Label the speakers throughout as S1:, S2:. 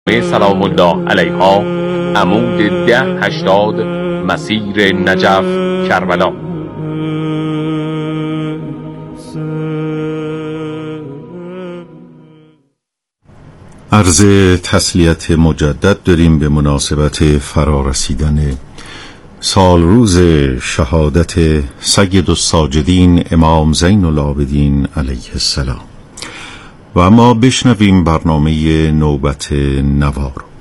S1: سلام الله علیها، عمود 1080 مسیر نجف کربلا.
S2: عرض تسلیت مجدد داریم به مناسبت فرارسیدن سال روز شهادت سید الساجدین امام زین العابدین علیه السلام. و اما بشنویم برنامه نوبت نوا رو.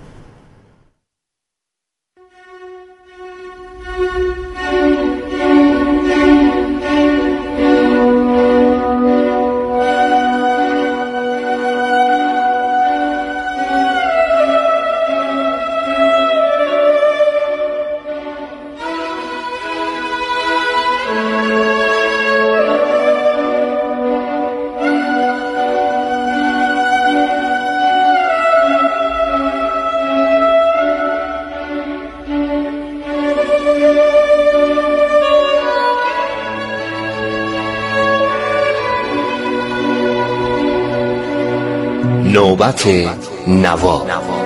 S3: نوبت نوا.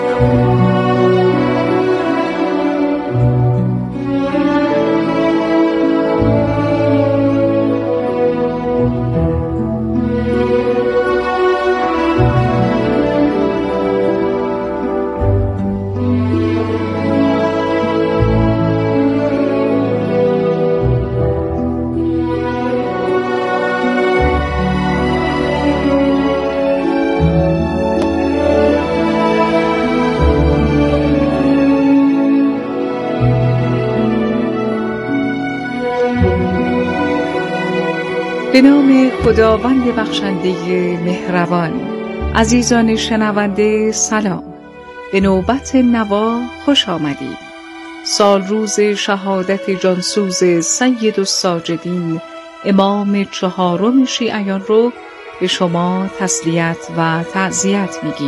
S4: به نام خداوند بخشنده مهربان. عزیزان شنونده سلام، به نوبت نوا خوش آمدید. سال روز شهادت جانسوز سید الساجدین امام 4 شیعیان رو به شما تسلیت و تعزیت میگیم.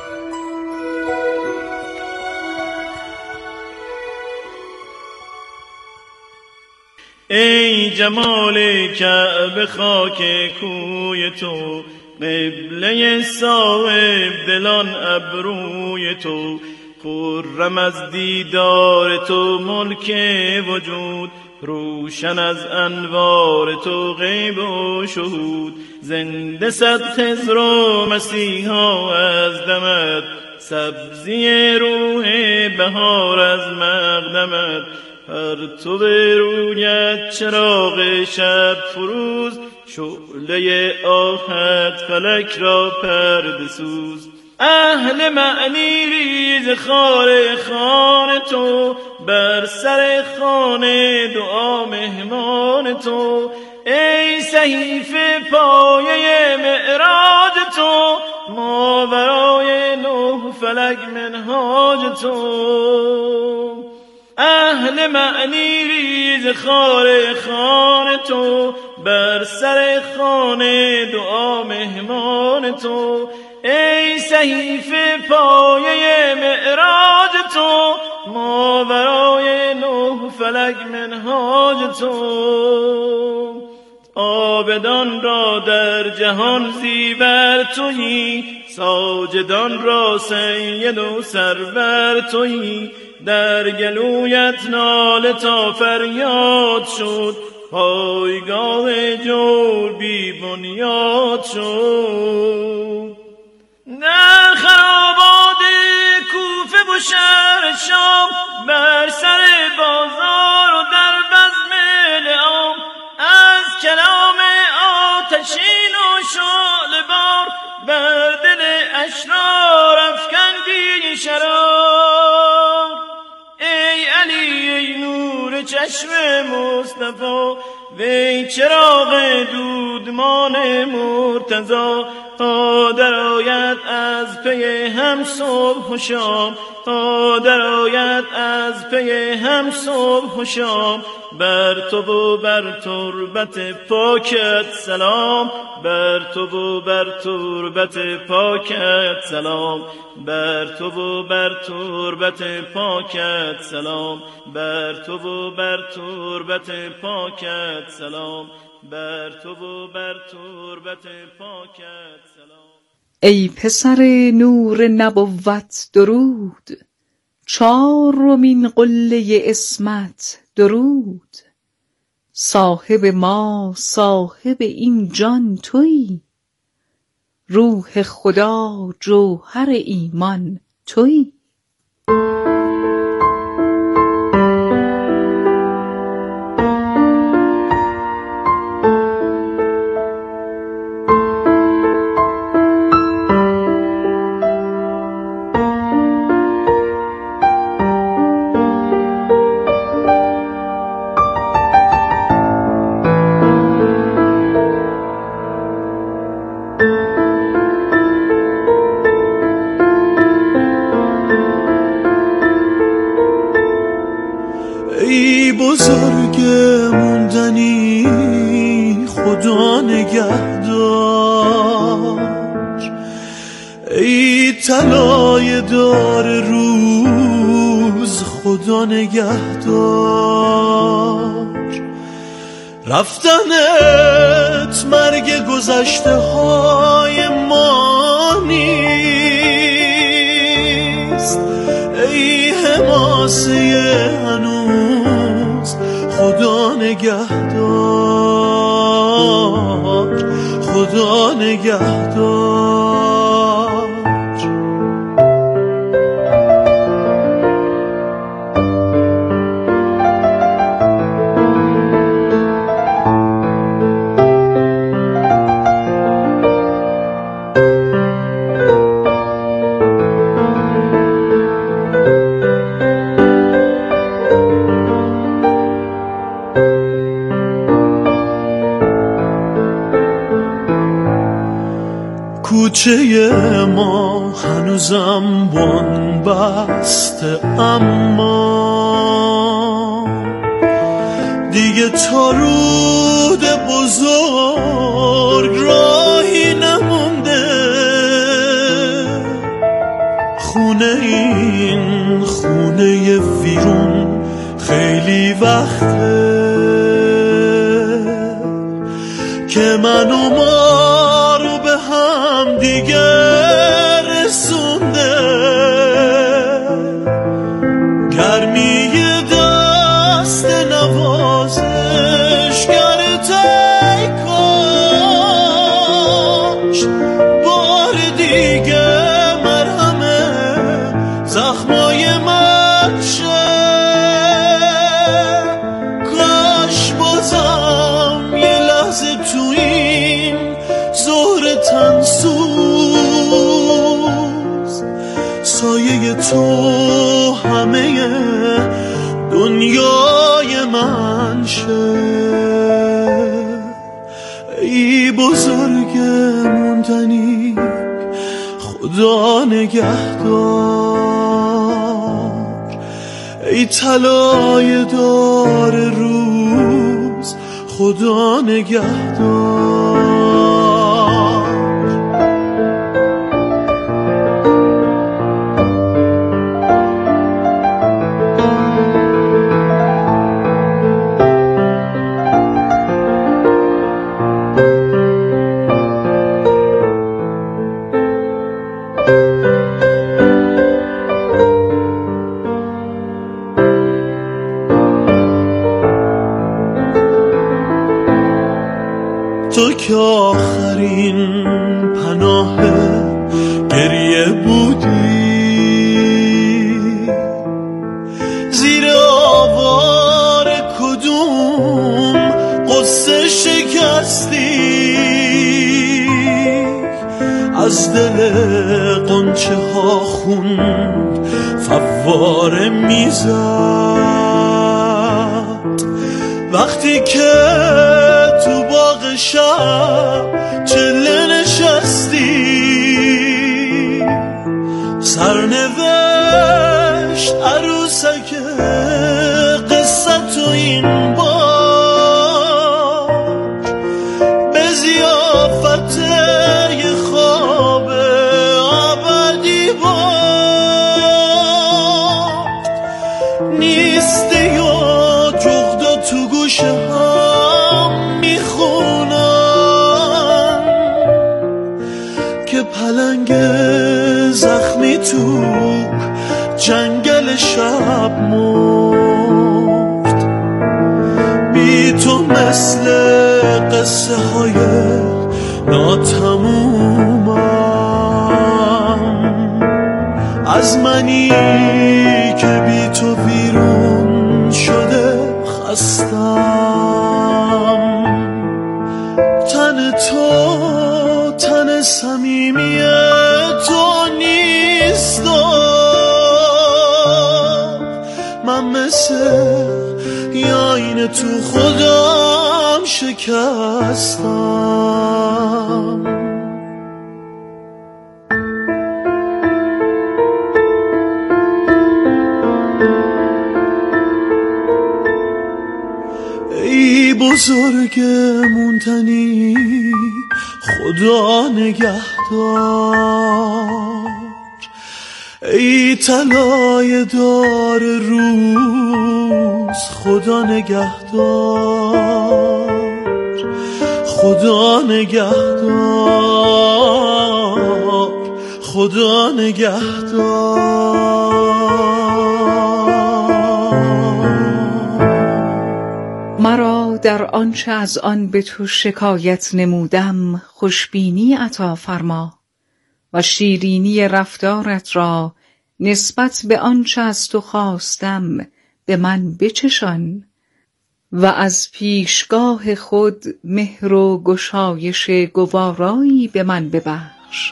S5: ای جمال کعبه خاک کوی تو، قبله صاحب دلان ابروی تو، خرم از دیدار تو ملک وجود، روشن از انوار تو غیب و شهود، زنده صد خضر و مسیحا از دمت، سبزی روح بهار از مقدمت، پرتو رویت چراغ شب فروز، شعله آهت فلک را پرده سوز. اهل معنی ریز خار خان تو، بر سر خانه دعا مهمان تو، ای صحیفه پایه معراج تو، ماورای نه فلک منهاج تو. اهل معنی ریز خار خان تو، بر سر خانه دعا مهمان تو، ای صحیفه پایه معراج تو، ماورای نه فلک منهاج تو. عابدان را در جهان زیور تویی، ساجدان را سید و سرور تویی، در گلویت ناله تا فریاد شد، پایگاه جور بی بنیاد شد. در خرابات کوفه و شهر شام، بر سر بازار و در بزم لعام، از کلام آتشین و شعله بار، بر دل اشرار افکندی شرار. ای علی ای نور چشم مصطفی، وی چراغ دودمان مرتضی، تا درآید از پی هم صبح و شام، تا درآید از پی هم صبح و شام، بر تو و بر تربت پاکت سلام، بر تو و بر تربت پاکت سلام، بر تو و بر تربت پاکت سلام، بر تو و بر تربت پاکت سلام، بر تو و بر تربت پاکت سلام.
S4: ای پسر نور نبوت درود، چارمین قله عصمت درود. صاحب ما صاحب این جان تویی، روح خدا جوهر ایمان تویی.
S5: ای بزرگ موندنی خدا نگهدار، ای طلای دار روز خدا نگهدار. رفتنت مرگ گذشته های ما نیست، ای حماسه هنوز خدا نگهدار، خدا نگهدار. کوچه ما هنوزم بن بسته، اما دیگه تا رود بزرگ راهی نمونده. خونه این خونه ویرون خیلی وقته که من و ما رو به هم دیگه رسونده. گرمی دست نوازش گرته کاش بار دیگه مرهم زخمای من شه. کاش بازم یه لحظه تو این ظهر تنسوز سایه تو همه دنیای من شه. ای بزرگ موندنی خدا نگهدار، ای طلای دار روز خدا نگهدار. تو که آخرین پناه گریه بودی، زیر آوار کدوم قصه شکستی، از دل قنچه ها خون فواره میزد. وقتی که تو باغ شب چله نشستی، سرنوشت عروسک قصه تو این بار به ضیافت یه خواب ابدی بار نیسته یا جغدا تو گوشه هم میخونن که پلنگ جنگل شب مرد. بی تو مثل قصه های ناتمومم، از منی که بی تو ویرون شده خستم. تن تو تن صمیمی تو نیست، من مثل یه آینه تو خودم شکستم. ای بزرگ مونتنی خدا نگهدار، ای طلای دار روز خدا نگهدار، خدا نگهدار، خدا نگهدار.
S4: مرا در آنچه از آن به تو شکایت نمودم خوشبینی عطا فرما، و شیرینی رفتارت را نسبت به آنچه از تو خواستم به من بچشان، و از پیشگاه خود مهر و گشایش گوارایی به من ببخش.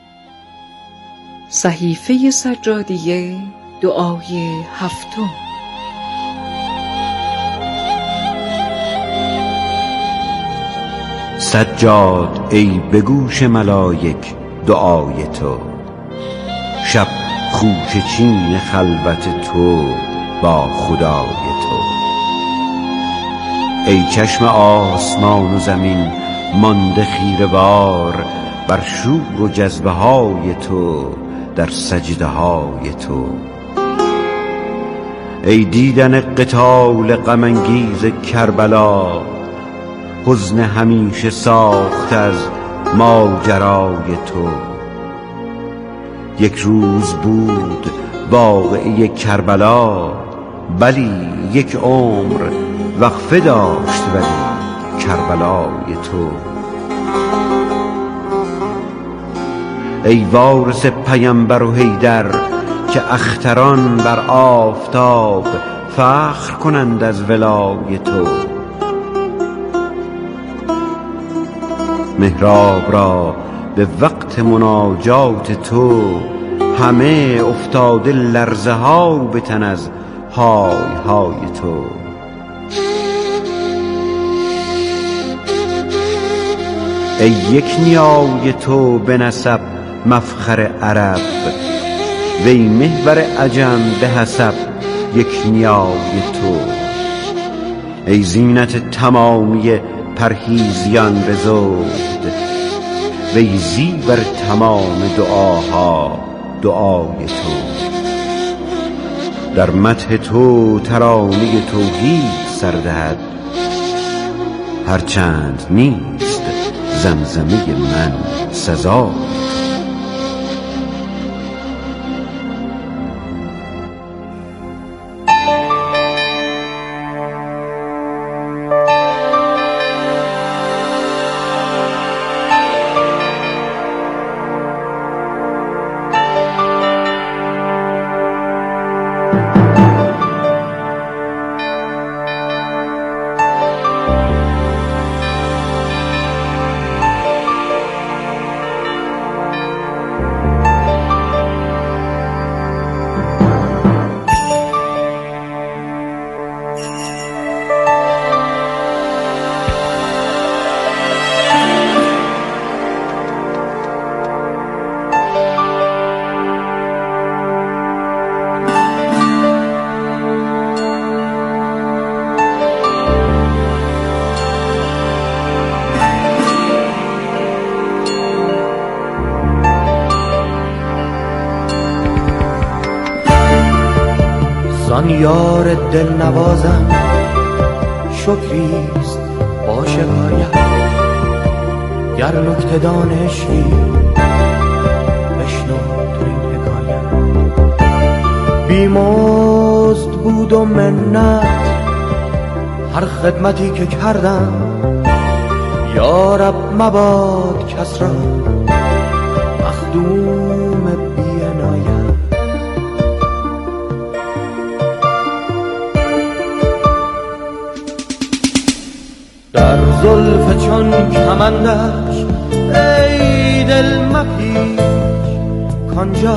S4: صحیفه سجادیه، دعای هفتم.
S6: سجاد ای به گوش ملائک دعای تو، شب خوشه چین خلوت تو با خدای تو. ای چشم آسمان و زمین مانده خیره وار، بر شور و جذبه های تو در سجده های تو. ای دیدن قتال غم انگیز کربلا، حزن همیشه ساخت از ماجرای تو. یک روز بود واقعه کربلا، بلی یک عمر وقفه داشت ولی کربلای تو. ای وارث پیمبر و حیدر که اختران بر آفتاب فخر کنند از ولای تو. محراب را به وقت مناجات تو، همه افتاده لرزه ها به تن از های های تو. ای یک نیای تو به نسب مفخر عرب، وی محور عجم به حسب یک نیای تو. ای زینت تمامی پرهیزیان به زهد، وی زیور تمام دعاها دعای تو. در مدح تو ترانه توحید سر دهد، هرچند نیست زمزمه من سزا.
S7: زان یار دل نوازم شکریست با شکایت، گر نکته دانشی بشنو تو این حکایت. بیمزد بود و منت هر خدمتی که کردم، یا رب مباد کس را مخدوم بی عنایت. در زلف چون کمندش ای دل مپیچ، کانجا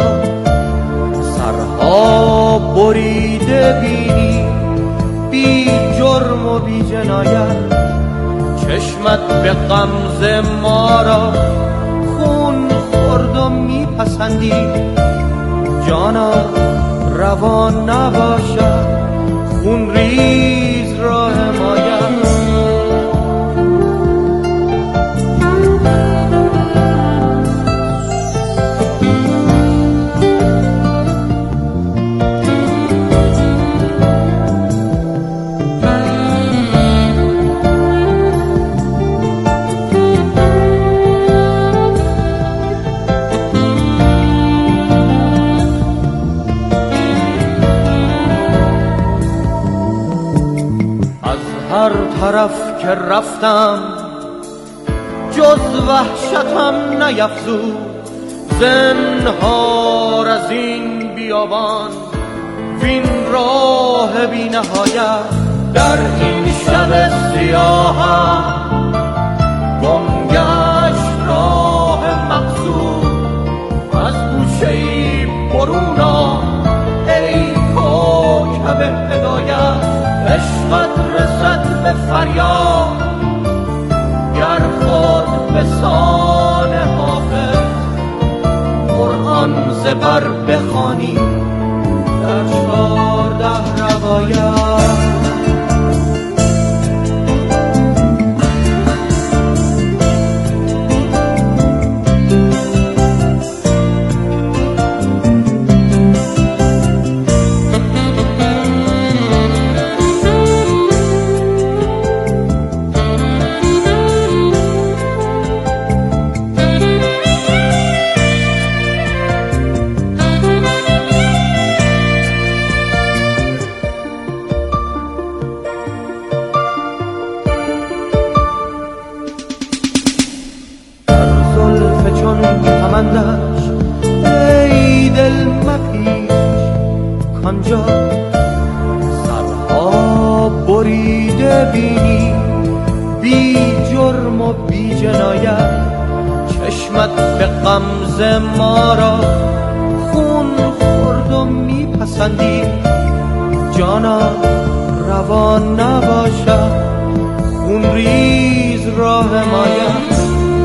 S7: سرها بریده بینی بی جرم و بی جنایت. چشمت به غمزه ما را خون خورد و میپسندی، جانا روا نباشد خون ریز را حمایت. هر طرف که رفتم جز وحشتم نیفزود، زنهار از این بیابان وین راه بی نهایت. در این شب سیاهم گم گشت راه مقصود، از گوشه‌ای برون آ ای کوکب هدایت. عشقت رسد به فریاد گر خود به سان حافظ، قرآن زبر بخوانی در 14 روایت. ای دل مپیچ، کانجا سرها بریده بینی بی جرم و بی جنایت. چشمت به غمزه ما را خون خورد و میپسندی، جانا روا نباشد خون ریز را حمایت.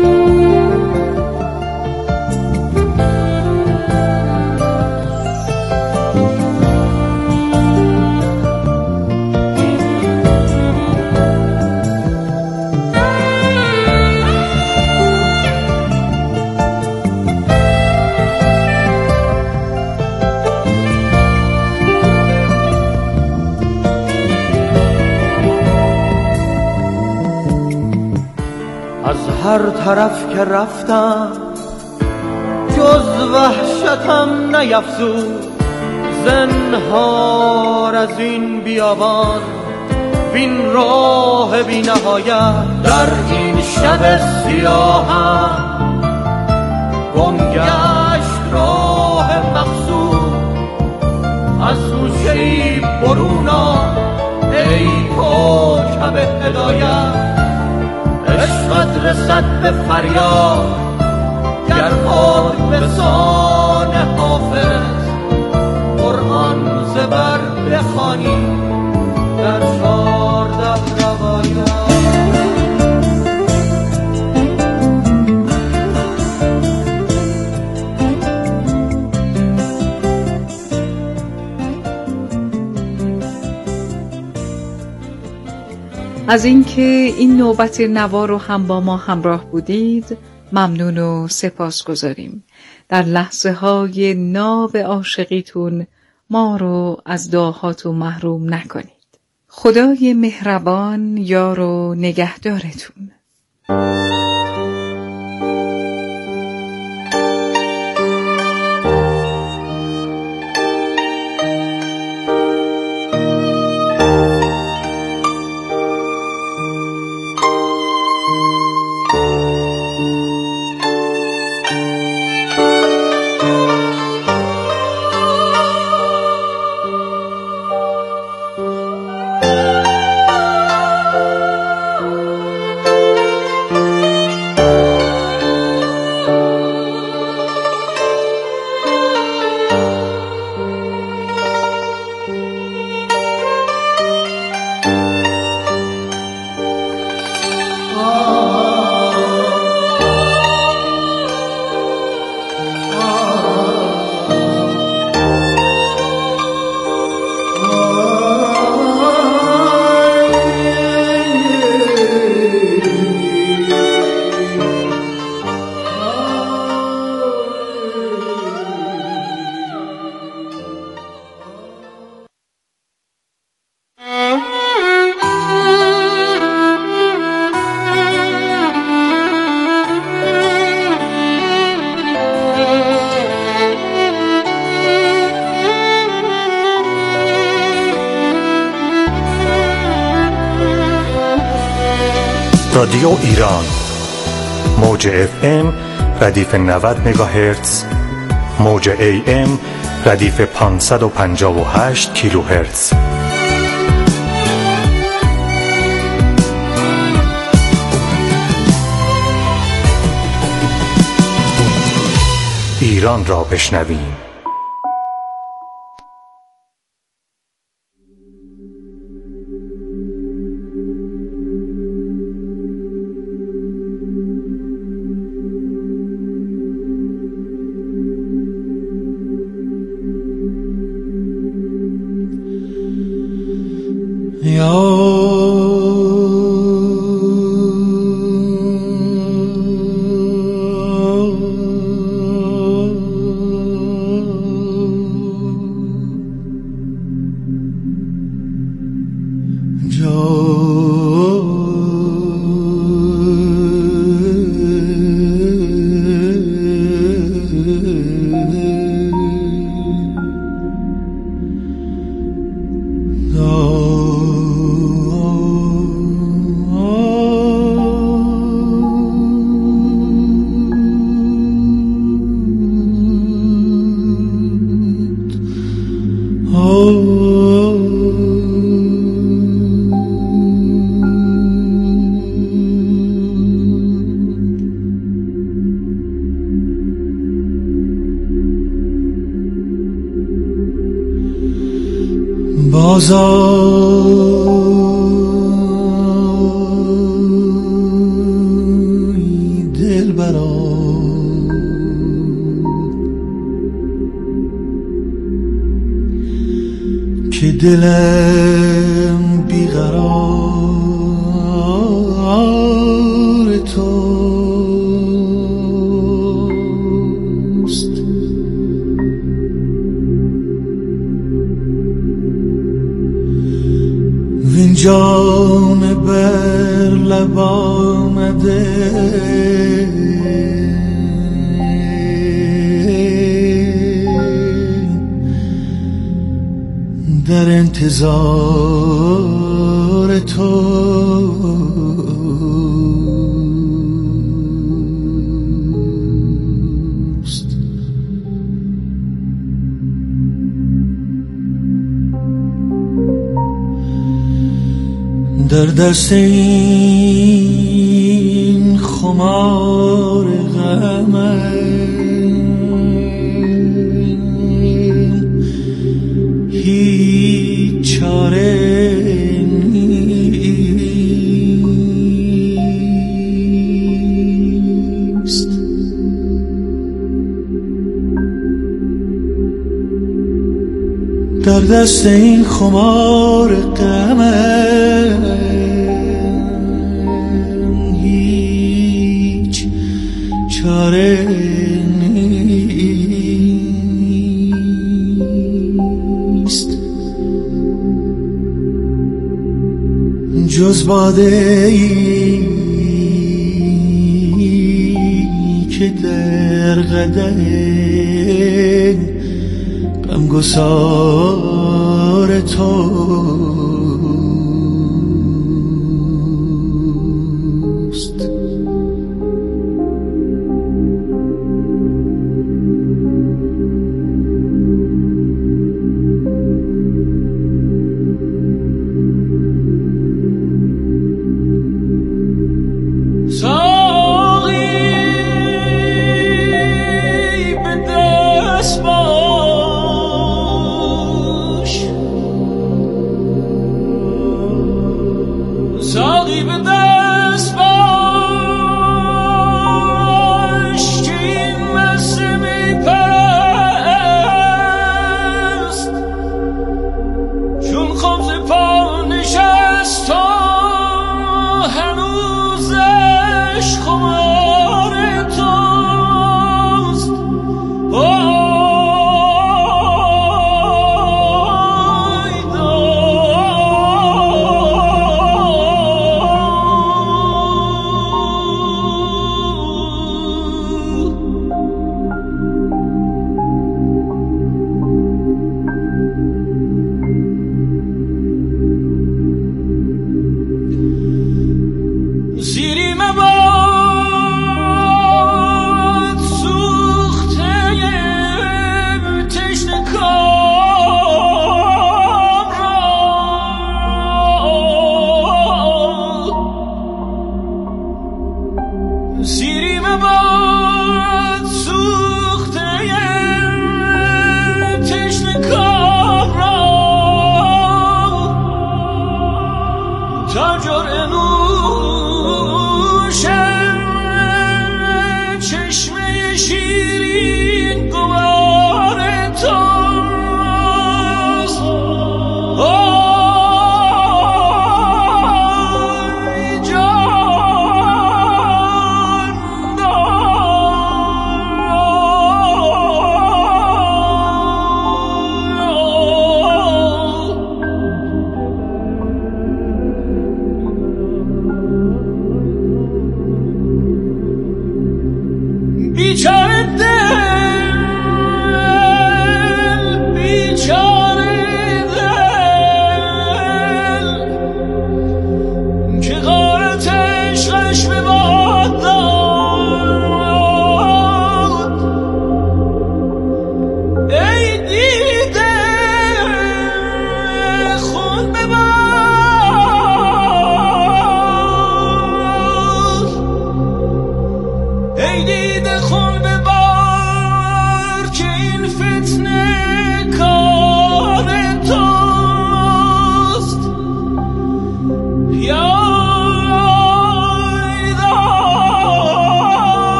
S7: از هر طرف که رفتم جز وحشتم نیفزود، زنهار از این بیابان وین راه بی نهایت. در این شب سیاهم گم گشت راه مقصود، از گوشه‌ای برون آ ای کوکب هدایت. عشقت رسد به فریاد گر خود به سان حافظ، قرآن زبر بخوانی در 14 روایت.
S4: از اینکه این نوبت نوا رو هم با ما همراه بودید ممنون و سپاسگزاریم. در لحظه های ناب عاشقیتون ما رو از دعاهاتون محروم نکنید. خدای مهربان یار و نگهدارتون.
S8: رادیو ایران، موج FM ردیف 90 مگاهرتز، موج AM ردیف 558 کیلوهرتز. ایران را بشنویم.
S5: بازای دلبران که دلم بیقرار توست. وین جام بر لب آمده در انتظار توست. در دست این خمار غمم هیچ چاره نیست. در دست این خمار غمم هیچ چاره نیست جز باده ای که در قدم غمگسار توست.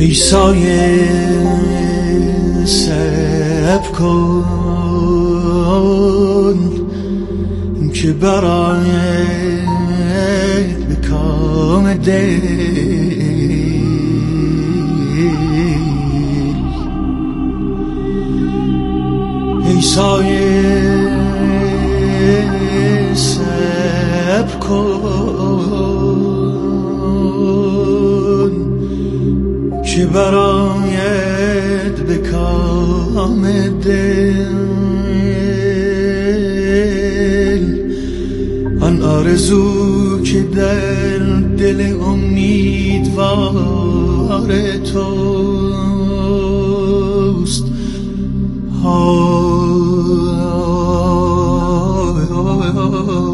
S5: ای سایه صبر کن که برآید به کام دل. ای سایه صبر کن که برآید به کام دل. آن آرزو که در دل امیدوار توست، های